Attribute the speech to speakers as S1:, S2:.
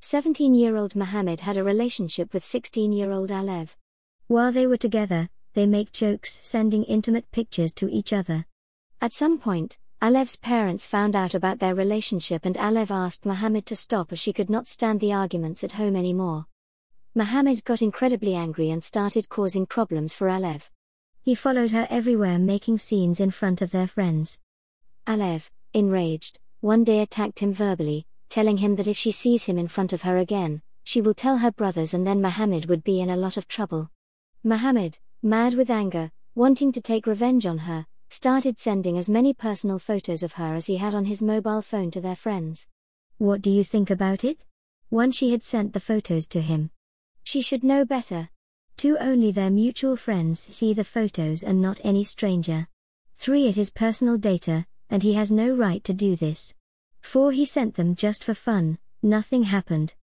S1: 17-year-old Mohammed had a relationship with 16-year-old Alev.
S2: While they were together, they make jokes, sending intimate pictures to each other.
S1: At some point, Alev's parents found out about their relationship and Alev asked Mohammed to stop as she could not stand the arguments at home anymore. Mohammed got incredibly angry and started causing problems for Alev.
S2: He followed her everywhere, making scenes in front of their friends.
S1: Alev, enraged, one day attacked him verbally, telling him that if she sees him in front of her again, she will tell her brothers and then Mohammed would be in a lot of trouble. Mohammed, mad with anger, wanting to take revenge on her, started sending as many personal photos of her as he had on his mobile phone to their friends.
S2: What do you think about it? 1. She had sent the photos to him.
S1: She should know better.
S2: 2. Only their mutual friends see the photos and not any stranger. 3. It is personal data, and he has no right to do this. 4. He sent them just for fun, nothing happened.